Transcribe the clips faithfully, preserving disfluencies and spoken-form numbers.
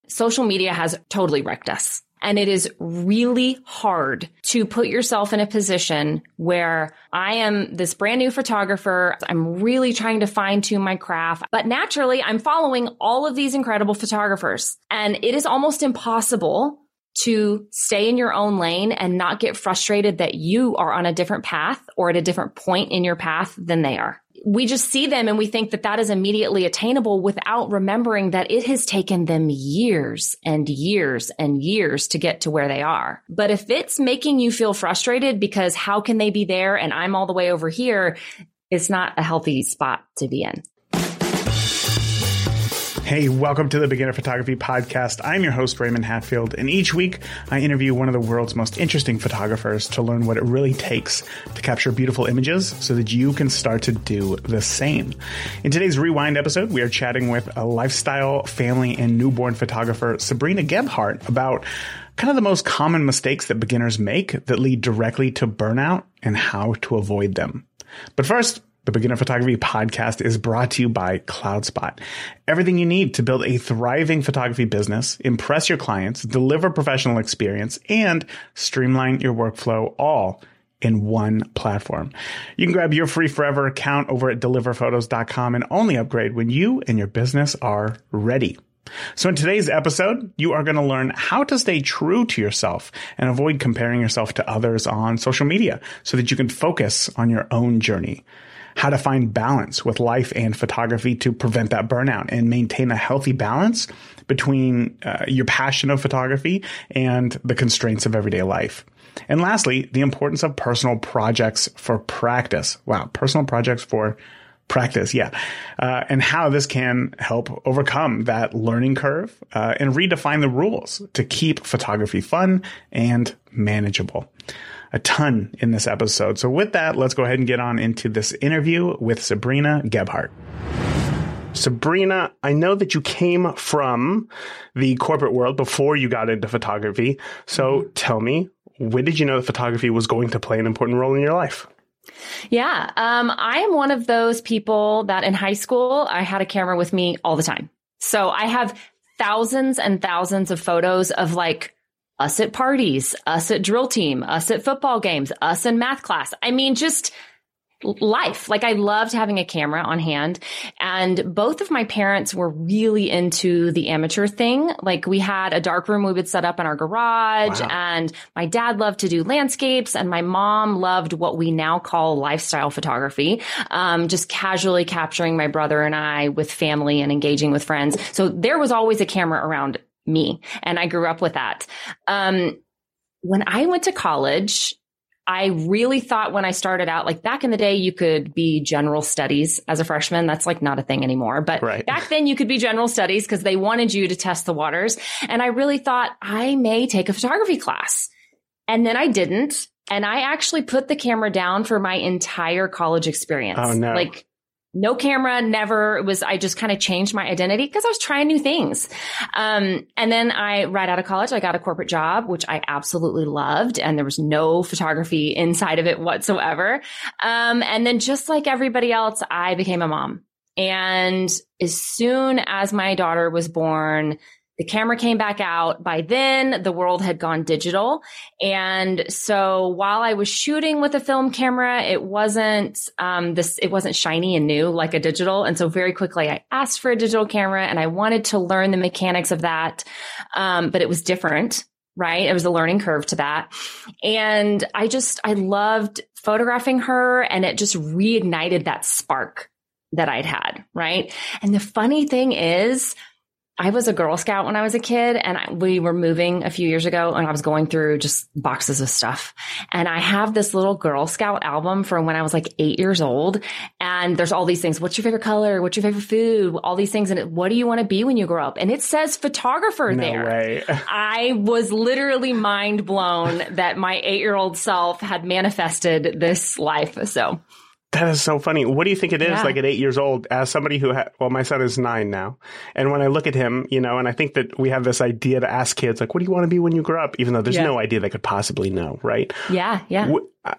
social media has totally wrecked us. And it is really hard to put yourself in a position where I am this brand new photographer. I'm really trying to fine tune my craft, but naturally I'm following all of these incredible photographers. And it is almost impossible to stay in your own lane and not get frustrated that you are on a different path or at a different point in your path than they are. We just see them and we think that that is immediately attainable without remembering that it has taken them years and years and years to get to where they are. But if it's making you feel frustrated because how can they be there and I'm all the way over here, it's not a healthy spot to be in. Hey, welcome to the Beginner Photography Podcast. I'm your host, Raymond Hatfield, and each week I interview one of the world's most interesting photographers to learn what it really takes to capture beautiful images so that you can start to do the same. In today's Rewind episode, we are chatting with a lifestyle, family, and newborn photographer, Sabrina Gebhardt, about kind of the most common mistakes that beginners make that lead directly to burnout and how to avoid them. But first, the Beginner Photography Podcast is brought to you by CloudSpot. Everything you need to build a thriving photography business, impress your clients, deliver professional experience, and streamline your workflow all in one platform. You can grab your free forever account over at deliver photos dot com and only upgrade when you and your business are ready. So in today's episode, you are going to learn how to stay true to yourself and avoid comparing yourself to others on social media so that you can focus on your own journey. How to find balance with life and photography to prevent that burnout and maintain a healthy balance between uh, your passion of photography and the constraints of everyday life. And lastly, the importance of personal projects for practice. Wow, personal projects for practice. Yeah. Uh, and how this can help overcome that learning curve uh, and redefine the rules to keep photography fun and manageable. A ton in this episode. So with that, let's go ahead and get on into this interview with Sabrina Gebhardt. Sabrina, I know that you came from the corporate world before you got into photography. So mm-hmm. tell me, when did you know that photography was going to play an important role in your life? Yeah, um, I am one of those people that in high school, I had a camera with me all the time. So I have thousands and thousands of photos of like us at parties, us at drill team, us at football games, us in math class. I mean, just life. Like I loved having a camera on hand, and both of my parents were really into the amateur thing. Like we had a dark room we would set up in our garage, wow. and my dad loved to do landscapes, and my mom loved what we now call lifestyle photography. Um, just casually capturing my brother and I with family and engaging with friends. So there was always a camera around me, and I grew up with that. Um, when I went to college, I really thought when I started out, like back in the day, you could be general studies as a freshman. That's like not a thing anymore. But right. back then you could be general studies because they wanted you to test the waters. And I really thought I may take a photography class. And then I didn't. And I actually put the camera down for my entire college experience. Oh, no. Like, no camera, never. It was, I just kind of changed my identity because I was trying new things. Um, and then I, right out of college, I got a corporate job, which I absolutely loved. And there was no photography inside of it whatsoever. Um, and then just like everybody else, I became a mom. And as soon as my daughter was born, the camera came back out. By then, the world had gone digital. And so while I was shooting with a film camera, it wasn't, um, this, it wasn't shiny and new like a digital. And so very quickly I asked for a digital camera and I wanted to learn the mechanics of that. Um, but it was different, right? It was a learning curve to that. And I just, I loved photographing her, and it just reignited that spark that I'd had, right? And the funny thing is, I was a Girl Scout when I was a kid, and I, we were moving a few years ago, and I was going through just boxes of stuff. And I have this little Girl Scout album from when I was like eight years old. And there's all these things. What's your favorite color? What's your favorite food? All these things. And it, what do you want to be when you grow up? And it says photographer no there. Way. I was literally mind blown that my eight-year-old self had manifested this life. So that is so funny. What do you think it is yeah. like at eight years old as somebody who, ha- well, my son is nine now. And when I look at him, you know, and I think that we have this idea to ask kids, like, what do you want to be when you grow up? Even though there's yeah. no idea they could possibly know, right? Yeah, yeah.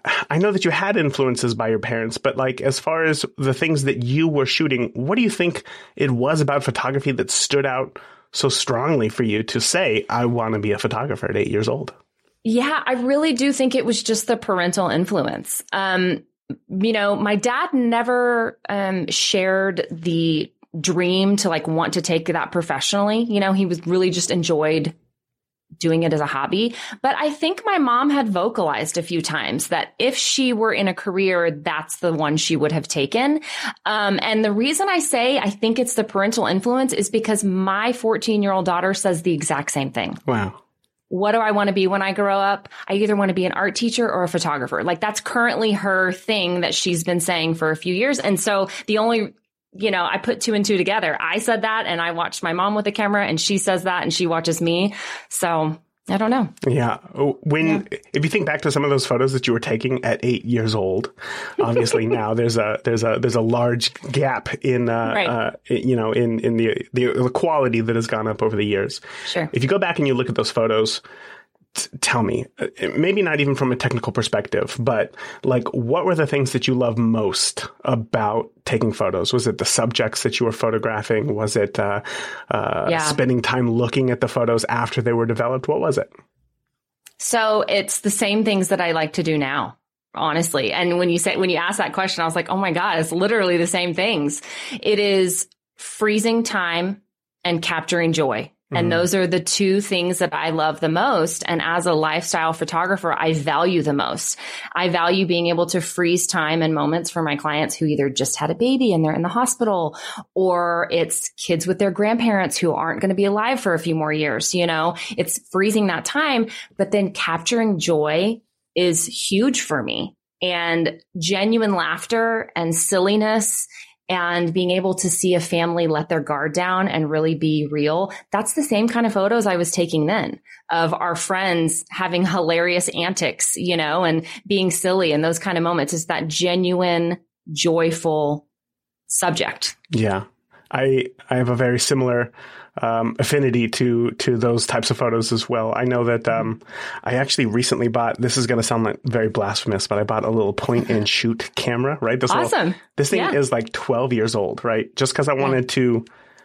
I know that you had influences by your parents, but like, as far as the things that you were shooting, what do you think it was about photography that stood out so strongly for you to say, I want to be a photographer at eight years old? Yeah, I really do think it was just the parental influence. Um, you know, my dad never um, shared the dream to like want to take that professionally. You know, he was really just enjoyed doing it as a hobby. But I think my mom had vocalized a few times that if she were in a career, that's the one she would have taken. Um, and the reason I say I think it's the parental influence is because my fourteen year old daughter says the exact same thing. Wow. What do I want to be when I grow up? I either want to be an art teacher or a photographer. Like that's currently her thing that she's been saying for a few years. And so the only, you know, I put two and two together. I said that and I watched my mom with the camera and she says that and she watches me. So I don't know. Yeah. When, yeah. If you think back to some of those photos that you were taking at eight years old, obviously now there's a, there's a, there's a large gap in, uh, right. uh you know, in, in the, the, the quality that has gone up over the years. Sure. If you go back and you look at those photos, t- tell me, maybe not even from a technical perspective, but like, what were the things that you love most about taking photos? Was it the subjects that you were photographing? Was it uh, uh, yeah. spending time looking at the photos after they were developed? What was it? So it's the same things that I like to do now, honestly. And when you say, when you ask that question, I was like, oh my God, it's literally the same things. It is freezing time and capturing joy. And those are the two things that I love the most. And as a lifestyle photographer, I value the most. I value being able to freeze time and moments for my clients who either just had a baby and they're in the hospital, or it's kids with their grandparents who aren't going to be alive for a few more years. You know, it's freezing that time, but then capturing joy is huge for me, and genuine laughter and silliness and being able to see a family let their guard down and really be real. That's the same kind of photos I was taking then, of our friends having hilarious antics, you know, and being silly, and those kind of moments. It's that genuine, joyful subject. Yeah. I, I have a very similar um, affinity to to those types of photos as well. I know that um, I actually recently bought, this is going to sound like very blasphemous, but I bought a little point and shoot camera, right? This awesome. Little, this thing yeah. is like twelve years old, right? Just because I wanted yeah. to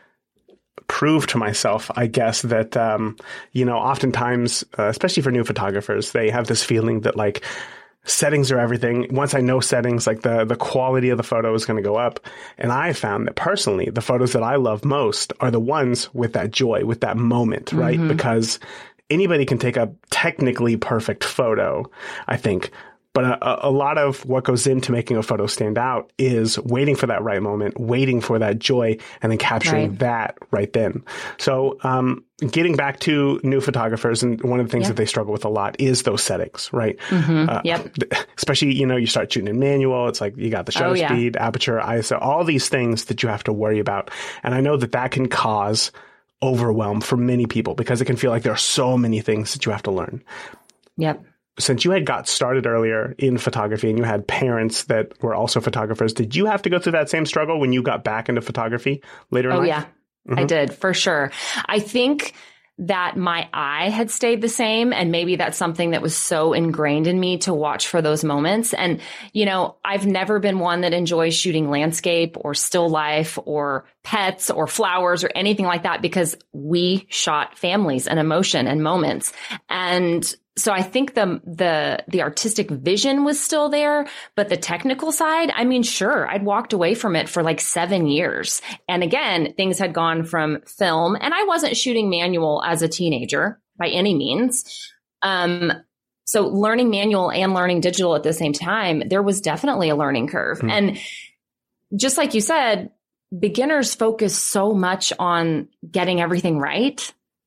prove to myself, I guess, that, um, you know, oftentimes, uh, especially for new photographers, they have this feeling that like, settings are everything. Once I know settings, like the, the quality of the photo is going to go up. And I found that personally, the photos that I love most are the ones with that joy, with that moment, right? Mm-hmm. Because anybody can take a technically perfect photo, I think. But a, a lot of what goes into making a photo stand out is waiting for that right moment, waiting for that joy, and then capturing right. that right then. So, um, getting back to new photographers, and one of the things yep. that they struggle with a lot is those settings, right? Mm-hmm. Uh, yep. Especially, you know, you start shooting in manual. It's like you got the shutter oh, yeah. speed, aperture, I S O, all these things that you have to worry about. And I know that that can cause overwhelm for many people because it can feel like there are so many things that you have to learn. Yep. Since you had got started earlier in photography and you had parents that were also photographers, did you have to go through that same struggle when you got back into photography later in oh, life? Oh, yeah, mm-hmm. I did, for sure. I think that my eye had stayed the same. And maybe that's something that was so ingrained in me to watch for those moments. And, you know, I've never been one that enjoys shooting landscape or still life or pets or flowers or anything like that, because we shot families and emotion and moments. And so I think the, the, the artistic vision was still there, but the technical side, I mean, sure, I'd walked away from it for like seven years. And again, things had gone from film, and I wasn't shooting manual as a teenager by any means. Um, so learning manual and learning digital at the same time, there was definitely a learning curve. Mm. And just like you said, beginners focus so much on getting everything right.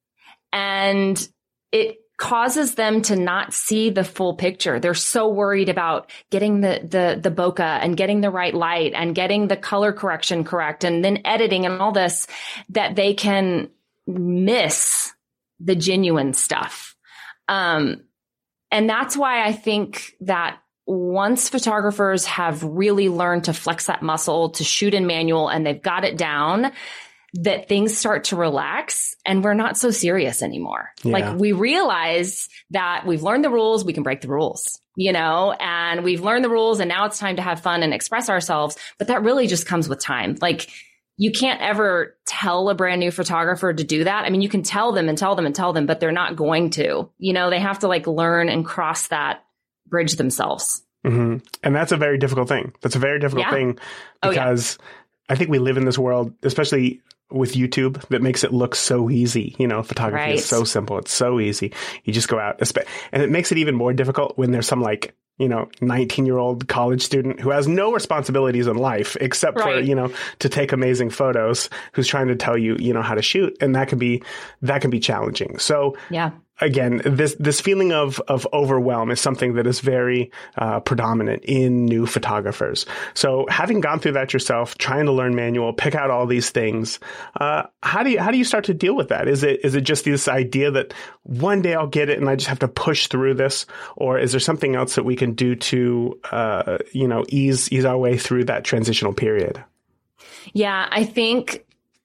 And it causes them to not see the full picture. They're so worried about getting the, the, the bokeh and getting the right light and getting the color correction correct and then editing and all this, that they can miss the genuine stuff. Um, and that's why I think that once photographers have really learned to flex that muscle to shoot in manual and they've got it down, that things start to relax and we're not so serious anymore. Yeah. Like we realize that we've learned the rules, we can break the rules, you know, and we've learned the rules and now it's time to have fun and express ourselves. But that really just comes with time. Like you can't ever tell a brand new photographer to do that. I mean, you can tell them and tell them and tell them, but they're not going to, you know, they have to like learn and cross that bridge themselves. Mm-hmm. And that's a very difficult thing. That's a very difficult yeah. thing because oh, yeah. I think we live in this world, especially with YouTube, that makes it look so easy. You know, photography right. is so simple. It's so easy. You just go out, and it makes it even more difficult when there's some like, you know, nineteen year old college student who has no responsibilities in life except right. for, you know, to take amazing photos, who's trying to tell you, you know, how to shoot. And that can be, that can be challenging. So yeah. Again, this this feeling of of overwhelm is something that is very uh, predominant in new photographers. So, having gone through that yourself, trying to learn manual, pick out all these things, uh, how do you how do you start to deal with that? Is it is it just this idea that one day I'll get it and I just have to push through this, or is there something else that we can do to uh, you know ease ease our way through that transitional period? Yeah, I think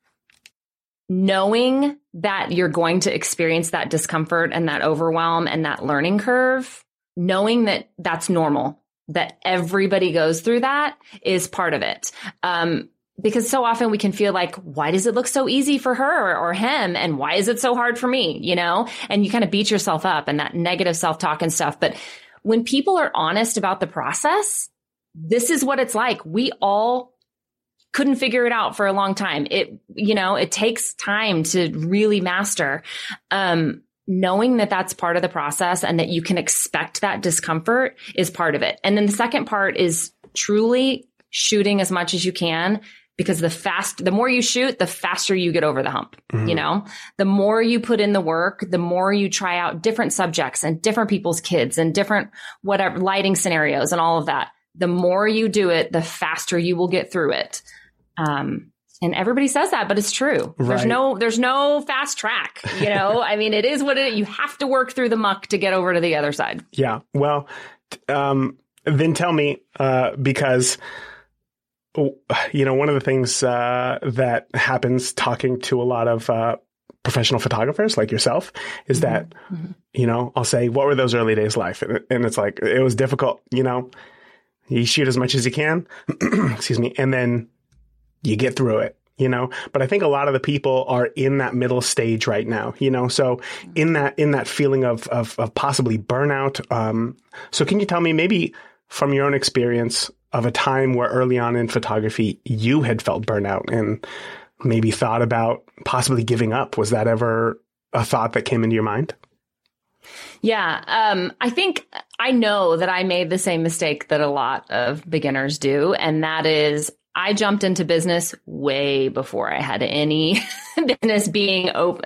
knowing that you're going to experience that discomfort and that overwhelm and that learning curve, knowing that that's normal, that everybody goes through that is part of it. Um, because so often we can feel like, why does it look so easy for her or him? And why is it so hard for me? You know, and you kind of beat yourself up and that negative self-talk and stuff. But when people are honest about the process, this is what it's like. We all couldn't figure it out for a long time. It, you know, it takes time to really master. Um, knowing that that's part of the process and that you can expect that discomfort is part of it. And then the second part is truly shooting as much as you can, because the fast, the more you shoot, the faster you get over the hump. Mm-hmm. You know, the more you put in the work, the more you try out different subjects and different people's kids and different whatever lighting scenarios and all of that. The more you do it, the faster you will get through it. Um, and everybody says that, but it's true. Right. There's no, there's no fast track, you know, I mean, it is what it, you have to work through the muck to get over to the other side. Yeah. Well, um, then tell me, uh, because, you know, one of the things, uh, that happens talking to a lot of, uh, professional photographers like yourself is mm-hmm. that, mm-hmm. you know, I'll say, what were those early days like? And, and it's like, it was difficult, you know, you shoot as much as you can, excuse me. And then you get through it, you know, but I think a lot of the people are in that middle stage right now, you know, so in that, in that feeling of, of, of possibly burnout. Um, so can you tell me maybe from your own experience of a time where early on in photography, you had felt burnout and maybe thought about possibly giving up? Was that ever a thought that came into your mind? Yeah. Um, I think I know that I made the same mistake that a lot of beginners do. And that is, I jumped into business way before I had any business being open.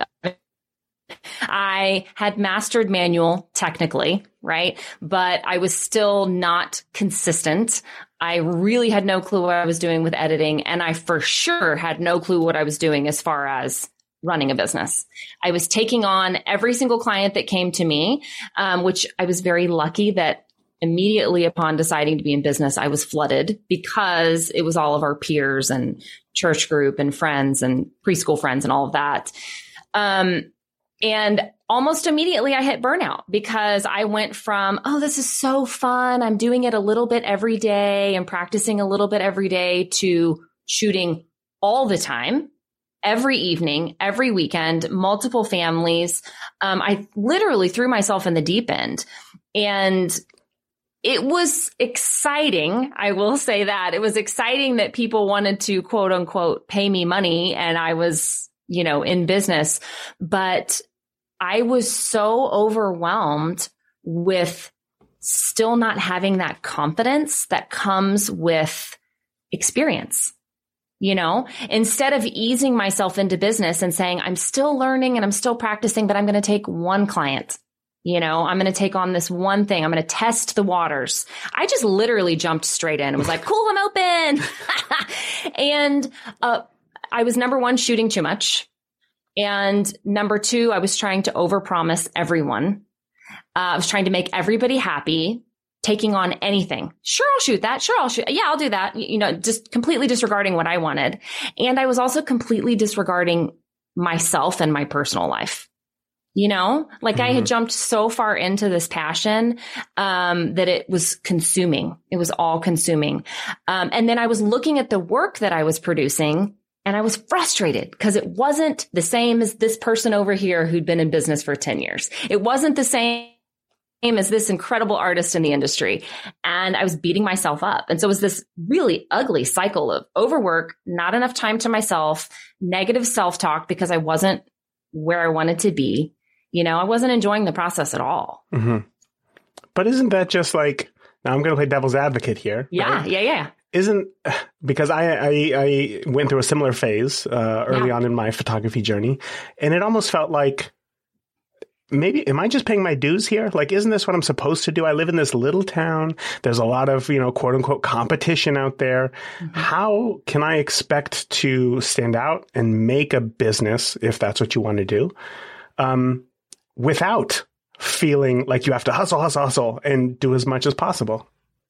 I had mastered manual technically, right? But I was still not consistent. I really had no clue what I was doing with editing. And I for sure had no clue what I was doing as far as running a business. I was taking on every single client that came to me, um, which I was very lucky that immediately upon deciding to be in business, I was flooded because it was all of our peers and church group and friends and preschool friends and all of that. Um, and almost immediately I hit burnout because I went from, oh, this is so fun. I'm doing it a little bit every day and practicing a little bit every day to shooting all the time, every evening, every weekend, multiple families. Um, I literally threw myself in the deep end, and it was exciting. I will say that it was exciting that people wanted to quote unquote pay me money and I was, you know, in business, but I was so overwhelmed with still not having that confidence that comes with experience. You know, instead of easing myself into business and saying, I'm still learning and I'm still practicing, but I'm going to take one client. You know, I'm going to take on this one thing. I'm going to test the waters. I just literally jumped straight in and was like, cool, I'm open. and uh, I was number one, shooting too much. And number two, I was trying to overpromise everyone. Uh, I was trying to make everybody happy, taking on anything. Sure, I'll shoot that. Sure, I'll shoot. Yeah, I'll do that. You know, just completely disregarding what I wanted. And I was also completely disregarding myself and my personal life. You know, like mm-hmm. I had jumped so far into this passion, um, that it was consuming. It was all consuming. Um, and then I was looking at the work that I was producing And I was frustrated because it wasn't the same as this person over here who'd been in business for ten years. It wasn't the same as this incredible artist in the industry. And I was beating myself up. And so it was this really ugly cycle of overwork, not enough time to myself, negative self-talk because I wasn't where I wanted to be. You know, I wasn't enjoying the process at all. Mm-hmm. But isn't that just like, now I'm going to play devil's advocate here. Yeah, right? yeah, yeah. Isn't, because I, I, I went through a similar phase uh, early yeah. on in my photography journey, and it almost felt like, maybe, am I just paying my dues here? Like, isn't this what I'm supposed to do? I live in this little town. There's a lot of, you know, quote unquote competition out there. Mm-hmm. How can I expect to stand out and make a business, if that's what you want to do, um, without feeling like you have to hustle, hustle, hustle and do as much as possible?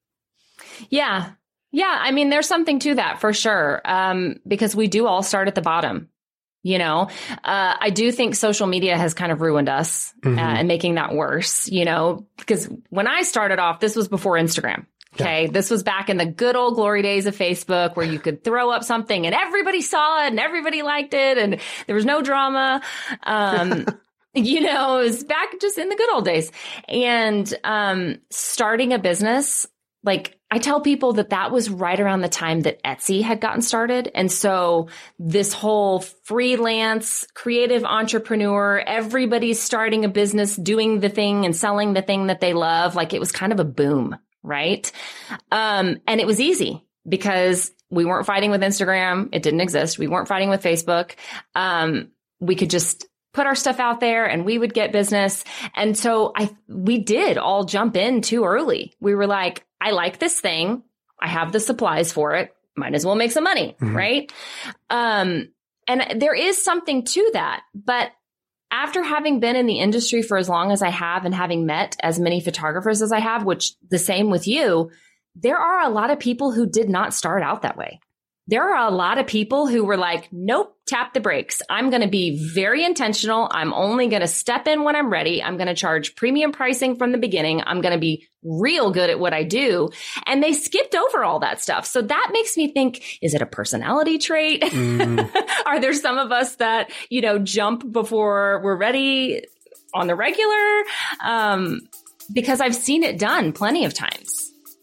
Yeah. Yeah. I mean, there's something to that for sure. Um, because we do all start at the bottom. You know, uh, I do think social media has kind of ruined us mm-hmm. uh, and making that worse, you know, because when I started off, this was before Instagram. Okay. Yeah. This was back in the good old glory days of Facebook where you could throw up something and everybody saw it and everybody liked it and there was no drama. Um, you know, it was back just in the good old days. And um, starting a business, like, I tell people that that was right around the time that Etsy had gotten started. And so this whole freelance creative entrepreneur, everybody's starting a business, doing the thing and selling the thing that they love. Like it was kind of a boom, right? Um, and it was easy because we weren't fighting with Instagram. It didn't exist. We weren't fighting with Facebook. Um, we could just put our stuff out there and we would get business. And so I, we did all jump in too early. We were like, I like this thing. I have the supplies for it. Might as well make some money. Mm-hmm. Right. Um, and there is something to that, but after having been in the industry for as long as I have and having met as many photographers as I have, which the same with you, there are a lot of people who did not start out that way. There are a lot of people who were like, nope, tap the brakes. I'm going to be very intentional. I'm only going to step in when I'm ready. I'm going to charge premium pricing from the beginning. I'm going to be real good at what I do. And they skipped over all that stuff. So that makes me think, is it a personality trait? Mm. Are there some of us that, you know, jump before we're ready on the regular? Um, because I've seen it done plenty of times.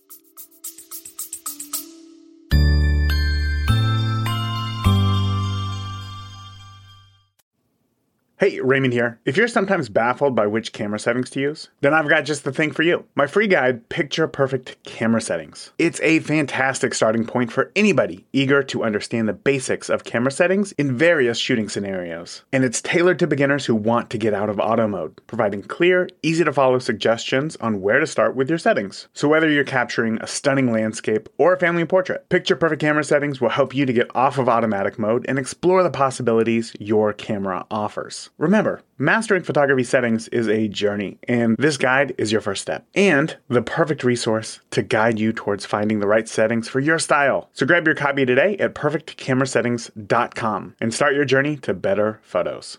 Hey, Raymond here. If you're sometimes baffled by which camera settings to use, then I've got just the thing for you. My free guide, Picture Perfect Camera Settings. It's a fantastic starting point for anybody eager to understand the basics of camera settings in various shooting scenarios. And it's tailored to beginners who want to get out of auto mode, providing clear, easy to follow suggestions on where to start with your settings. So whether you're capturing a stunning landscape or a family portrait, Picture Perfect Camera Settings will help you to get off of automatic mode and explore the possibilities your camera offers. Remember, mastering photography settings is a journey, and this guide is your first step and the perfect resource to guide you towards finding the right settings for your style. So grab your copy today at perfect camera settings dot com and start your journey to better photos.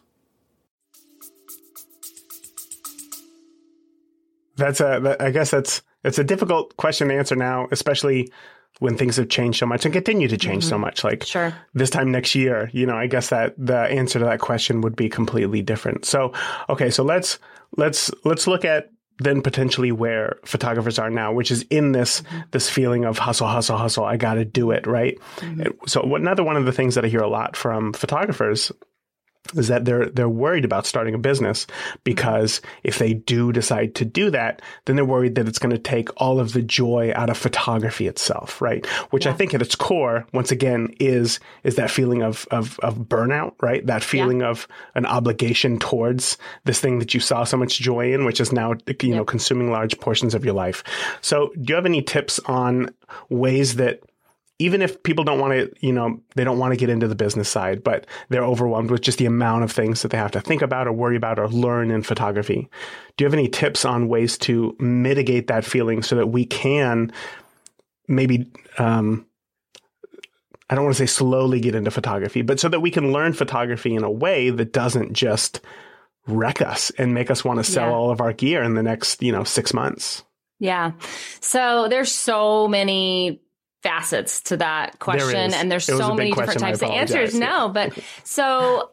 That's a, that, I guess that's, it's a difficult question to answer now, especially when things have changed so much and continue to change mm-hmm. so much. Like sure. This time next year, you know, I guess that the answer to that question would be completely different. So, okay, so let's, let's, let's look at then potentially where photographers are now, which is in this, mm-hmm. this feeling of hustle, hustle, hustle. I got to do it. Right. Mm-hmm. So another one of the things that I hear a lot from photographers is that they're they're worried about starting a business because if they do decide to do that, then they're worried that it's going to take all of the joy out of photography itself, right? Which yeah. I think at its core, once again, is is that feeling of of of burnout, right? That feeling yeah. of an obligation towards this thing that you saw so much joy in, which is now, you yeah. know, consuming large portions of your life. So do you have any tips on ways that even if people don't want to, you know, they don't want to get into the business side, but they're overwhelmed with just the amount of things that they have to think about or worry about or learn in photography. Do you have any tips on ways to mitigate that feeling so that we can maybe, um, I don't want to say slowly get into photography, but so that we can learn photography in a way that doesn't just wreck us and make us want to sell yeah. all of our gear in the next, you know, six months? Yeah. So there's so many facets to that question. There and there's it so many different types of answers. No, but so,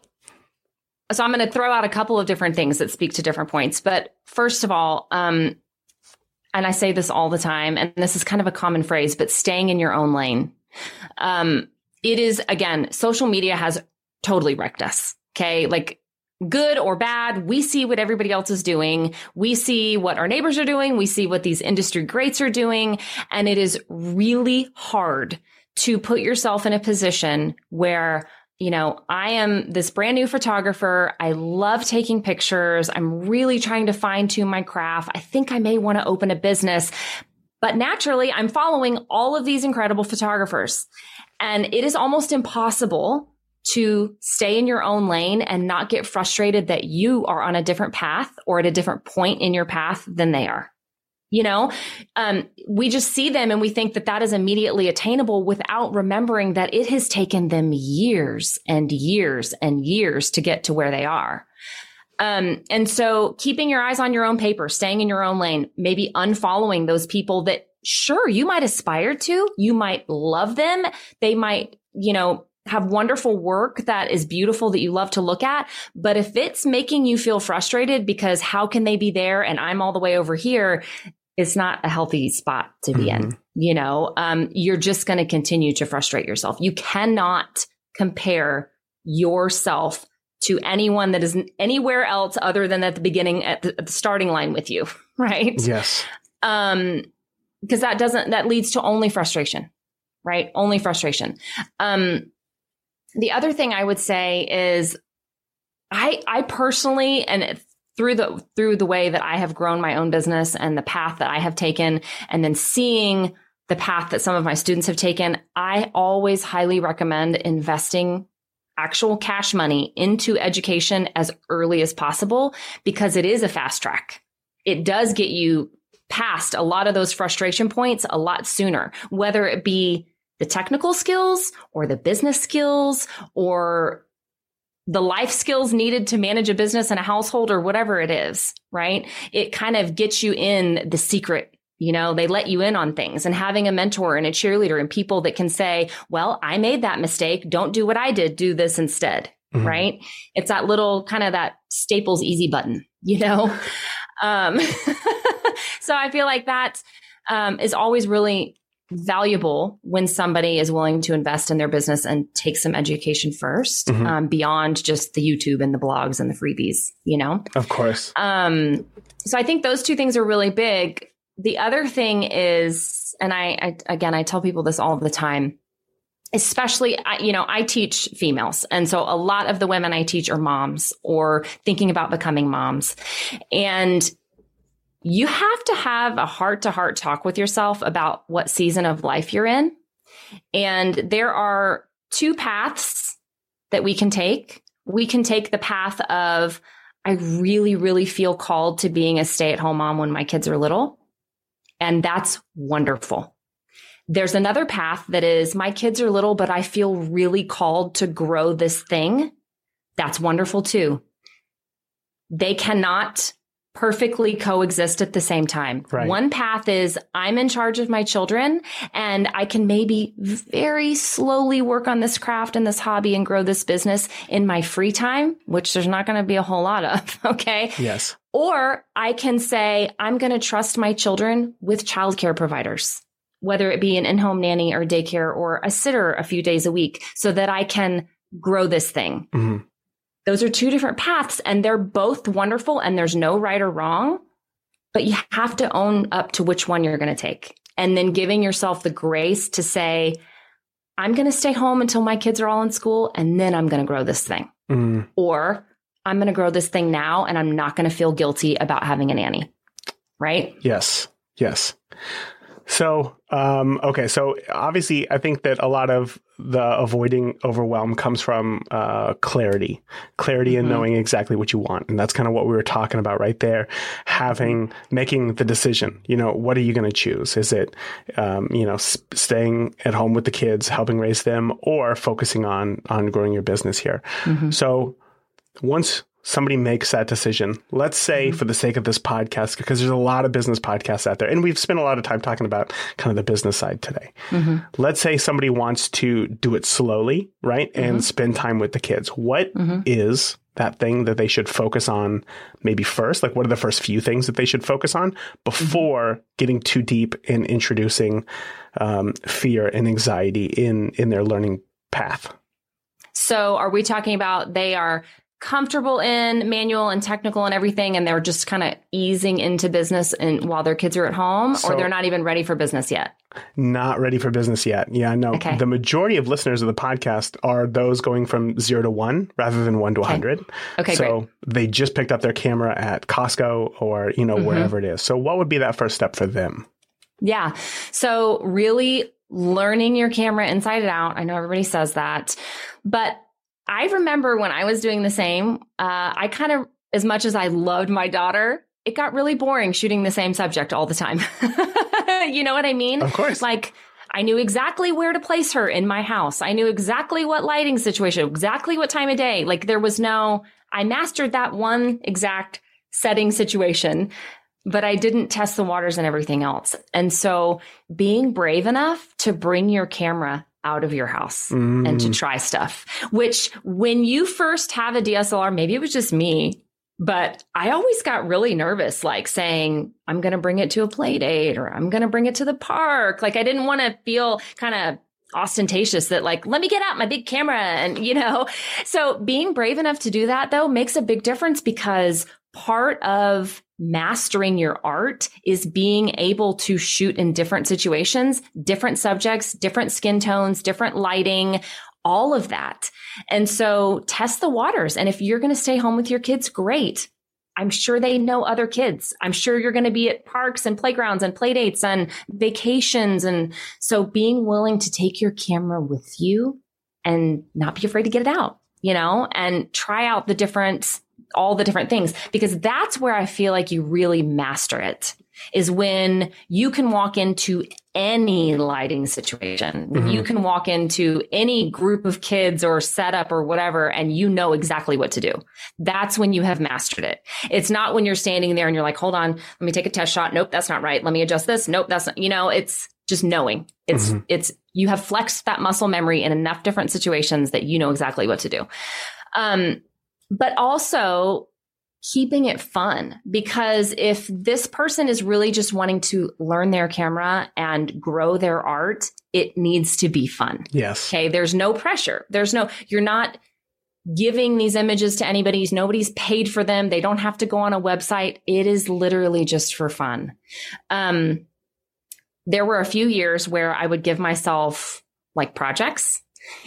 so I'm going to throw out a couple of different things that speak to different points. But first of all, um, and I say this all the time, and this is kind of a common phrase, but staying in your own lane. Um, it is, again, social media has totally wrecked us. Okay. Like, good or bad, we see what everybody else is doing. We see what our neighbors are doing. We see what these industry greats are doing. And it is really hard to put yourself in a position where, you know, I am this brand new photographer. I love taking pictures. I'm really trying to fine tune my craft. I think I may want to open a business, but naturally I'm following all of these incredible photographers, and it is almost impossible to stay in your own lane and not get frustrated that you are on a different path or at a different point in your path than they are. You know, um, we just see them and we think that that is immediately attainable without remembering that it has taken them years and years and years to get to where they are. Um, and so keeping your eyes on your own paper, staying in your own lane, maybe unfollowing those people that sure you might aspire to, you might love them. They might, you know, have wonderful work that is beautiful that you love to look at. But if it's making you feel frustrated because how can they be there and I'm all the way over here, it's not a healthy spot to be mm-hmm. in. You know, um, you're just going to continue to frustrate yourself. You cannot compare yourself to anyone that is anywhere else other than at the beginning, at the, at the starting line with you. Right. Yes. Um, because that doesn't, that leads to only frustration, right? Only frustration. Um, The other thing I would say is I, I personally, and through the, through the way that I have grown my own business and the path that I have taken, and then seeing the path that some of my students have taken, I always highly recommend investing actual cash money into education as early as possible, because it is a fast track. It does get you past a lot of those frustration points a lot sooner, whether it be the technical skills or the business skills or the life skills needed to manage a business and a household or whatever it is, right? It kind of gets you in the secret. You know, they let you in on things, and having a mentor and a cheerleader and people that can say, well, I made that mistake. Don't do what I did. Do this instead. Mm-hmm. Right. It's that little kind of that Staples easy button, you know? um, so I feel like that um, is always really valuable when somebody is willing to invest in their business and take some education first, mm-hmm. um, beyond just the YouTube and the blogs and the freebies, you know? Of course. Um, so I think those two things are really big. The other thing is, and I, I again, I tell people this all the time, especially, I, you know, I teach females. And so a lot of the women I teach are moms or thinking about becoming moms. And you have to have a heart-to-heart talk with yourself about what season of life you're in. And there are two paths that we can take. We can take the path of, I really, really feel called to being a stay-at-home mom when my kids are little. And that's wonderful. There's another path that is, my kids are little, but I feel really called to grow this thing. That's wonderful too. They cannot perfectly coexist at the same time. Right. One path is, I'm in charge of my children and I can maybe very slowly work on this craft and this hobby and grow this business in my free time, which there's not going to be a whole lot of. Okay. Yes. Or I can say, I'm going to trust my children with childcare providers, whether it be an in-home nanny or daycare or a sitter a few days a week, so that I can grow this thing. Mm-hmm. Those are two different paths, and they're both wonderful, and there's no right or wrong, but you have to own up to which one you're going to take. And then giving yourself the grace to say, I'm going to stay home until my kids are all in school, and then I'm going to grow this thing. Mm. Or I'm going to grow this thing now, and I'm not going to feel guilty about having a nanny. Right? Yes. Yes. So, um, okay. So obviously, I think that a lot of the avoiding overwhelm comes from uh, clarity, clarity mm-hmm. in knowing exactly what you want. And that's kind of what we were talking about right there, having, mm-hmm. making the decision, you know, what are you going to choose? Is it, um, you know, s- staying at home with the kids, helping raise them, or focusing on, on growing your business here? Mm-hmm. So once somebody makes that decision, let's say mm-hmm. for the sake of this podcast, because there's a lot of business podcasts out there, and we've spent a lot of time talking about kind of the business side today. Mm-hmm. Let's say somebody wants to do it slowly, right? Mm-hmm. And spend time with the kids. What mm-hmm. is that thing that they should focus on maybe first? Like, what are the first few things that they should focus on before mm-hmm. getting too deep in introducing um, fear and anxiety in, in their learning path? So are we talking about they are comfortable in manual and technical and everything, and they're just kind of easing into business and while their kids are at home, so, or they're not even ready for business yet? Not ready for business yet. Yeah, no. Okay. The majority of listeners of the podcast are those going from zero to one rather than one to a okay. hundred. Okay, so great. They just picked up their camera at Costco or, you know, mm-hmm. wherever it is. So what would be that first step for them? Yeah. So really learning your camera inside and out. I know everybody says that, but I remember when I was doing the same, uh, I kind of, as much as I loved my daughter, it got really boring shooting the same subject all the time. You know what I mean? Of course. Like, I knew exactly where to place her in my house. I knew exactly what lighting situation, exactly what time of day. Like, there was no, I mastered that one exact setting situation, but I didn't test the waters and everything else. And so being brave enough to bring your camera out of your house mm. and to try stuff, which when you first have a D S L R, maybe it was just me, but I always got really nervous, like saying, I'm going to bring it to a play date or I'm going to bring it to the park. Like, I didn't want to feel kind of ostentatious that, like, let me get out my big camera. And, you know, so being brave enough to do that, though, makes a big difference, because part of mastering your art is being able to shoot in different situations, different subjects, different skin tones, different lighting, all of that. And so test the waters. And if you're going to stay home with your kids, great. I'm sure they know other kids. I'm sure you're going to be at parks and playgrounds and play dates and vacations. And so being willing to take your camera with you and not be afraid to get it out, you know, and try out the different all the different things, because that's where I feel like you really master it, is when you can walk into any lighting situation, when mm-hmm. you can walk into any group of kids or setup or whatever, and you know exactly what to do. That's when you have mastered it. It's not when you're standing there and you're like, hold on, let me take a test shot. Nope, that's not right. Let me adjust this. Nope, that's not, you know, it's just knowing. It's, mm-hmm. it's, you have flexed that muscle memory in enough different situations that you know exactly what to do. Um, But also keeping it fun, because if this person is really just wanting to learn their camera and grow their art, it needs to be fun. Yes. Okay. There's no pressure. There's no, you're not giving these images to anybody. Nobody's paid for them. They don't have to go on a website. It is literally just for fun. Um, there were a few years where I would give myself like projects.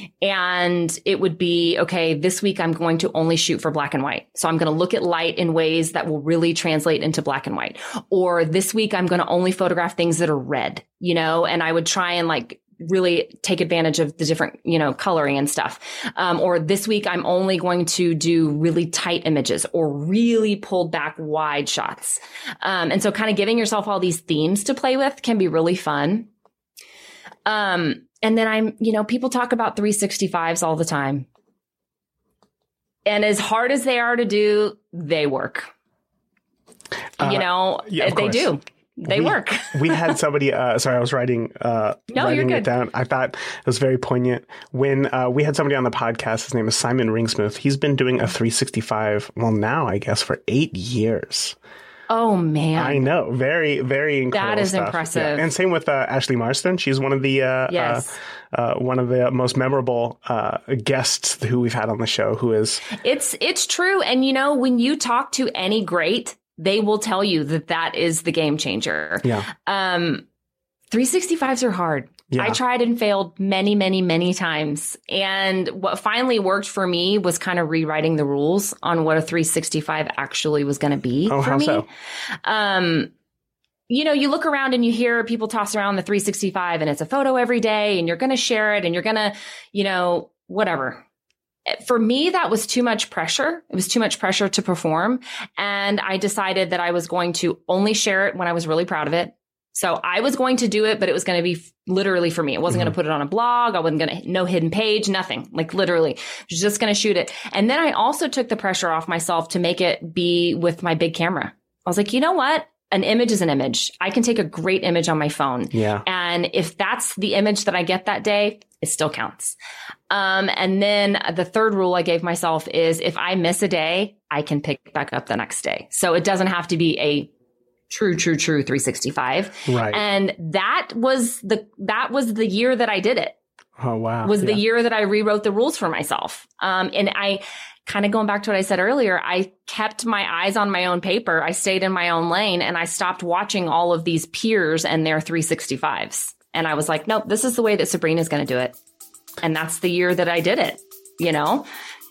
And it would be, okay, this week I'm going to only shoot for black and white. So I'm going to look at light in ways that will really translate into black and white. Or this week I'm going to only photograph things that are red, you know, and I would try and like really take advantage of the different, you know, coloring and stuff. Um, or this week I'm only going to do really tight images or really pulled back wide shots. Um, and so kind of giving yourself all these themes to play with can be really fun. Um, And then I'm, you know, people talk about three sixty-fives all the time. And as hard as they are to do, they work. Uh, you know, yeah, they course. do. They we, work. We had somebody, uh, sorry, I was writing, uh, no, writing you're it good. down. I thought it was very poignant. When uh, we had somebody on the podcast, his name is Simon Ringsmith. He's been doing a three sixty-five, well, now, I guess, for eight years. Oh, man. I know. Very, very incredible That is stuff. impressive. Yeah. And same with uh, Ashley Marston. She's one of the uh, yes. uh, uh, one of the most memorable uh, guests who we've had on the show, who is... It's, it's true. And, you know, when you talk to any great, they will tell you that that is the game changer. Yeah. Um, three sixty-fives are hard. Yeah. I tried and failed many, many, many times. And what finally worked for me was kind of rewriting the rules on what a three sixty-five actually was going to be oh, for how me. So? Um, you know, you look around and you hear people toss around the three sixty-five and it's a photo every day and you're going to share it and you're going to, you know, whatever. For me, that was too much pressure. It was too much pressure to perform. And I decided that I was going to only share it when I was really proud of it. So I was going to do it, but it was going to be f- literally for me. It wasn't mm-hmm. going to put it on a blog. I wasn't going to, no hidden page, nothing. Like literally, I was just going to shoot it. And then I also took the pressure off myself to make it be with my big camera. I was like, you know what? An image is an image. I can take a great image on my phone. Yeah. And if that's the image that I get that day, it still counts. Um, and then the third rule I gave myself is if I miss a day, I can pick back up the next day. So it doesn't have to be a true, true, true three sixty-five. Right. And that was the, that was the year that I did it. Oh, wow. Was yeah. the year that I rewrote the rules for myself. Um, and I kind of going back to what I said earlier, I kept my eyes on my own paper. I stayed in my own lane and I stopped watching all of these peers and their three sixty-fives. And I was like, nope, this is the way that Sabrina's going to do it. And that's the year that I did it, you know?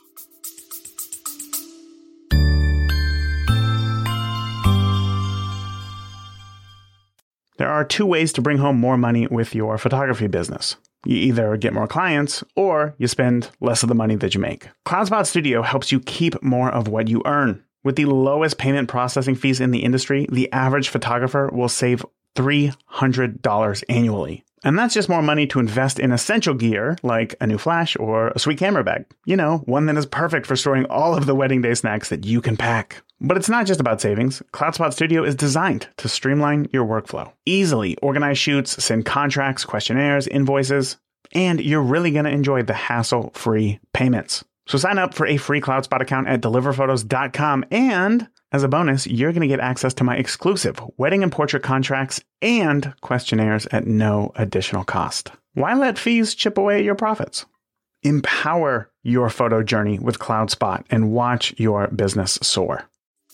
There are two ways to bring home more money with your photography business. You either get more clients or you spend less of the money that you make. CloudSpot Studio helps you keep more of what you earn. With the lowest payment processing fees in the industry, the average photographer will save three hundred dollars annually. And that's just more money to invest in essential gear like a new flash or a sweet camera bag. You know, one that is perfect for storing all of the wedding day snacks that you can pack. But it's not just about savings. CloudSpot Studio is designed to streamline your workflow. Easily organize shoots, send contracts, questionnaires, invoices, and you're really going to enjoy the hassle-free payments. So sign up for a free CloudSpot account at deliver photos dot com, and as a bonus, you're going to get access to my exclusive wedding and portrait contracts and questionnaires at no additional cost. Why let fees chip away at your profits? Empower your photo journey with CloudSpot and watch your business soar.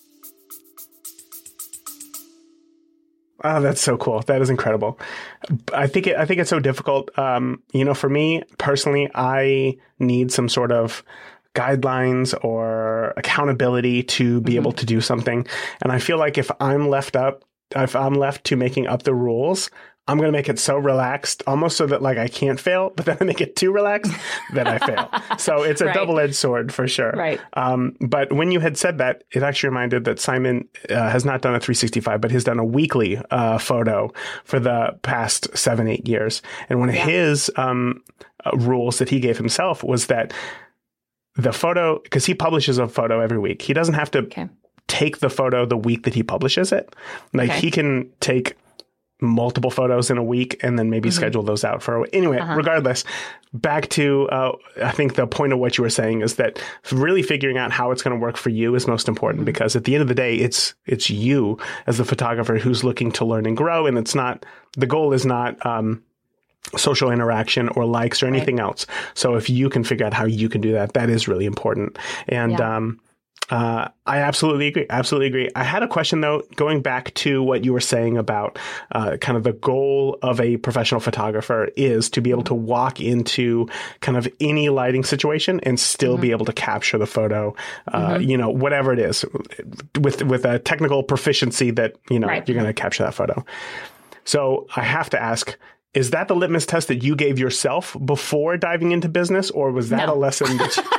Oh, that's so cool. That is incredible. I think it, I think it's so difficult. Um, you know, for me personally, I need some sort of guidelines or accountability to be mm-hmm. able to do something. And I feel like if I'm left up, if I'm left to making up the rules, I'm going to make it so relaxed, almost so that like I can't fail, but then I make it too relaxed that I fail. So it's a right. double-edged sword for sure. Right. Um, but when you had said that, it actually reminded that Simon uh, has not done a three sixty-five, but has done a weekly uh, photo for the past seven, eight years. And one of yeah. his um, uh, rules that he gave himself was that the photo, because he publishes a photo every week, he doesn't have to okay. take the photo the week that he publishes it. Like okay. he can take multiple photos in a week and then maybe mm-hmm. schedule those out for anyway uh-huh. regardless, back to uh I think the point of what you were saying is that really figuring out how it's going to work for you is most important, mm-hmm. because at the end of the day it's it's you as the photographer who's looking to learn and grow, and it's not, the goal is not um social interaction or likes or anything right. else. So if you can figure out how you can do that, that is really important. And yeah. um Uh, I absolutely agree. Absolutely agree. I had a question, though, going back to what you were saying about uh, kind of the goal of a professional photographer is to be able to walk into kind of any lighting situation and still mm-hmm. be able to capture the photo, uh, mm-hmm. you know, whatever it is, with with a technical proficiency that, you know, right. you're going to capture that photo. So I have to ask, is that the litmus test that you gave yourself before diving into business, or was that no. a lesson that you...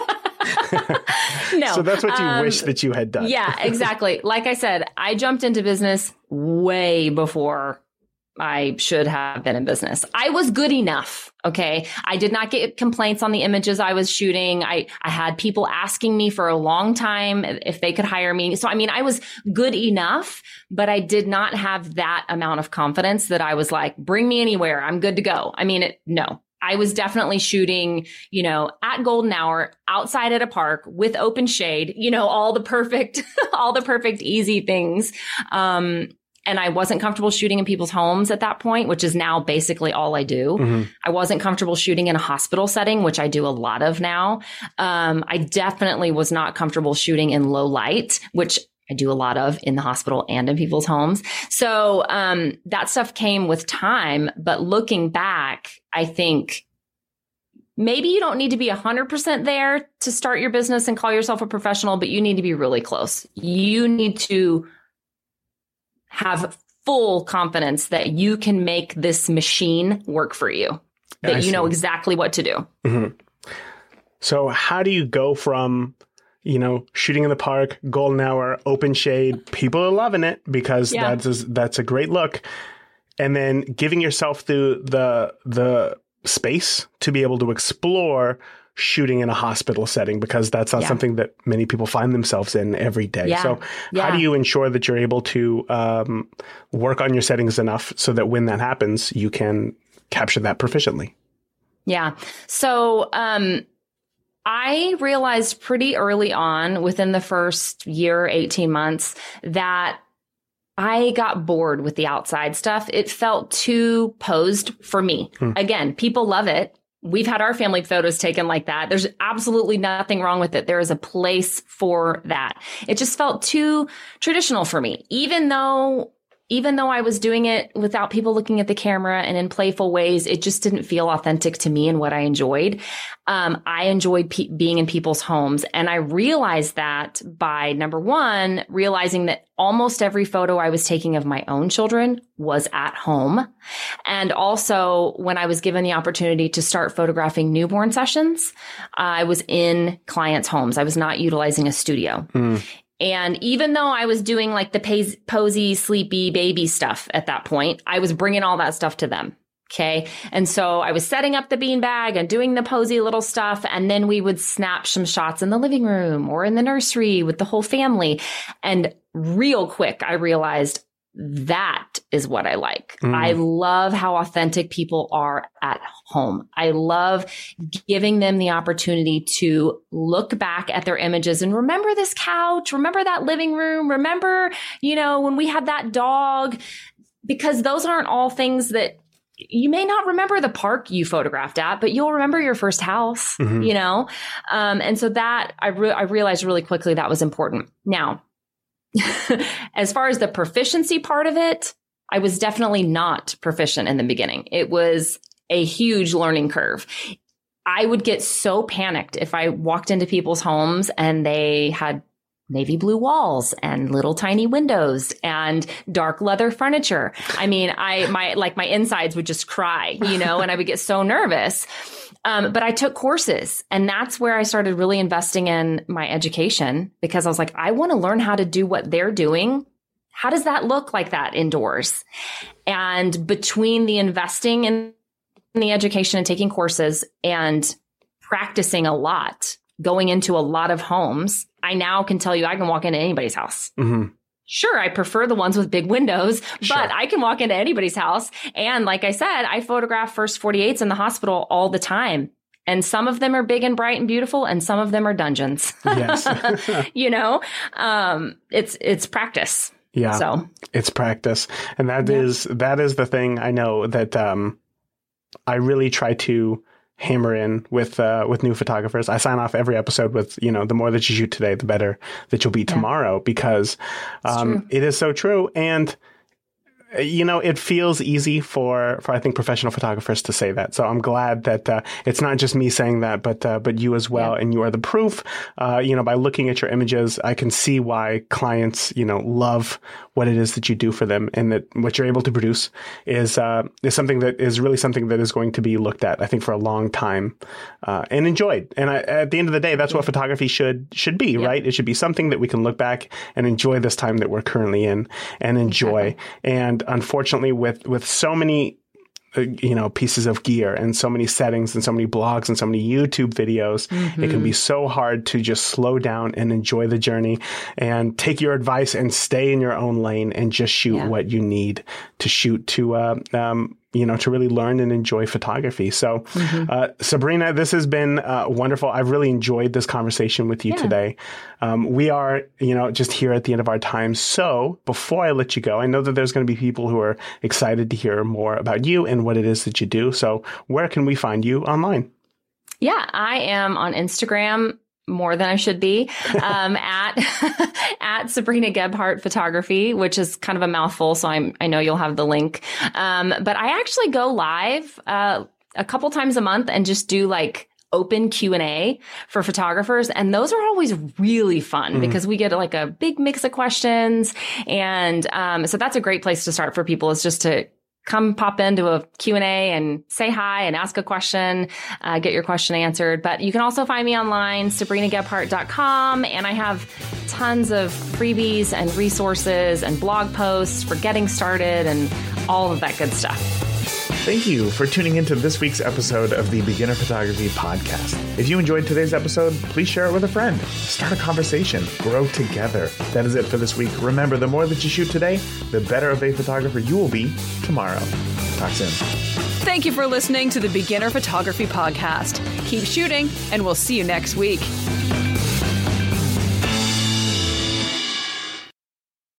No. So that's what you um, wish that you had done. Yeah, exactly. Like I said, I jumped into business way before I should have been in business. I was good enough. Okay. I did not get complaints on the images I was shooting. I, I had people asking me for a long time if they could hire me. So, I mean, I was good enough, but I did not have that amount of confidence that I was like, bring me anywhere. I'm good to go. I mean, it, no. I was definitely shooting, you know, at golden hour, outside at a park with open shade, you know, all the perfect, all the perfect easy things. Um, and I wasn't comfortable shooting in people's homes at that point, which is now basically all I do. Mm-hmm. I wasn't comfortable shooting in a hospital setting, which I do a lot of now. Um, I definitely was not comfortable shooting in low light, which I do a lot of in the hospital and in people's homes. So um, that stuff came with time. But looking back, I think maybe you don't need to be one hundred percent there to start your business and call yourself a professional, but you need to be really close. You need to have full confidence that you can make this machine work for you, that I you see. know exactly what to do. Mm-hmm. So how do you go from, you know, shooting in the park, golden hour, open shade, people are loving it because yeah. that's a, that's a great look. and then giving yourself the the the space to be able to explore shooting in a hospital setting, because that's not yeah. something that many people find themselves in every day. Yeah. So yeah. how do you ensure that you're able to um, work on your settings enough so that when that happens, you can capture that proficiently? Yeah. So um, I realized pretty early on, within the first year, eighteen months, that I got bored with the outside stuff. It felt too posed for me. Hmm. Again, people love it. We've had our family photos taken like that. There's absolutely nothing wrong with it. There is a place for that. It just felt too traditional for me, even though Even though I was doing it without people looking at the camera and in playful ways, it just didn't feel authentic to me and what I enjoyed. Um, I enjoyed pe- being in people's homes. And I realized that by, number one, realizing that almost every photo I was taking of my own children was at home. And also, when I was given the opportunity to start photographing newborn sessions, I was in clients' homes. I was not utilizing a studio. Mm. And even though I was doing like the pos- posy, sleepy baby stuff at that point, I was bringing all that stuff to them. Okay. And so I was setting up the beanbag and doing the posy little stuff. And then we would snap some shots in the living room or in the nursery with the whole family. And real quick, I realized that is what I like. Mm. I love how authentic people are at home. I love giving them the opportunity to look back at their images and remember this couch, remember that living room, remember, you know, when we had that dog, because those aren't all things that you may not remember the park you photographed at, but you'll remember your first house, mm-hmm. you know? Um, and so that I, re- I realized really quickly that was important. Now, as far as the proficiency part of it, I was definitely not proficient in the beginning. It was a huge learning curve. I would get so panicked if I walked into people's homes and they had navy blue walls and little tiny windows and dark leather furniture. I mean, I, my, like my insides would just cry, you know, and I would get so nervous. Um, but I took courses, and that's where I started really investing in my education, because I was like, I want to learn how to do what they're doing. How does that look like that indoors? And between the investing in the education and taking courses and practicing a lot, going into a lot of homes, I now can tell you I can walk into anybody's house. Mm-hmm. Sure, I prefer the ones with big windows, sure. but I can walk into anybody's house. And like I said, I photograph first forty-eights in the hospital all the time. And some of them are big and bright and beautiful, and some of them are dungeons. Yes. You know, um, it's it's practice. Yeah, so it's practice. And that yeah. is that is the thing I know that um, I really try to hammer in with uh, with new photographers. I sign off every episode with, you know, the more that you shoot today, the better that you'll be yeah. tomorrow, because um, it is so true. And, you know, it feels easy for, for I think, professional photographers to say that. So I'm glad that uh, it's not just me saying that, but uh, but you as well. Yeah. And you are the proof. Uh, you know, by looking at your images, I can see why clients, you know, love what it is that you do for them, and that what you're able to produce is uh, is something that is really something that is going to be looked at, I think, for a long time uh, and enjoyed. And I, at the end of the day, that's what photography should should be, yeah. right? It should be something that we can look back and enjoy this time that we're currently in and enjoy. Exactly. And unfortunately, with with so many you know, pieces of gear and so many settings and so many blogs and so many YouTube videos, mm-hmm. it can be so hard to just slow down and enjoy the journey and take your advice and stay in your own lane and just shoot yeah. what you need to shoot to, uh, um, you know, to really learn and enjoy photography. So, mm-hmm. uh, Sabrina, this has been uh, wonderful. I've really enjoyed this conversation with you yeah. today. Um, we are, you know, just here at the end of our time. So before I let you go, I know that there's going to be people who are excited to hear more about you and what it is that you do. So where can we find you online? Yeah, I am on Instagram more than I should be, um, at, at Sabrina Gebhardt Photography, which is kind of a mouthful. So I'm, I know you'll have the link. Um, but I actually go live, uh, a couple times a month and just do like open Q and A for photographers. And those are always really fun mm-hmm. because we get like a big mix of questions. And, um, so that's a great place to start for people, is just to come pop into a Q and A and say hi and ask a question, uh, get your question answered. But you can also find me online, sabrina gebhardt dot com. And I have tons of freebies and resources and blog posts for getting started and all of that good stuff. Thank you for tuning into this week's episode of the Beginner Photography Podcast. If you enjoyed today's episode, please share it with a friend. Start a conversation. Grow together. That is it for this week. Remember, the more that you shoot today, the better of a photographer you will be tomorrow. Talk soon. Thank you for listening to the Beginner Photography Podcast. Keep shooting, and we'll see you next week.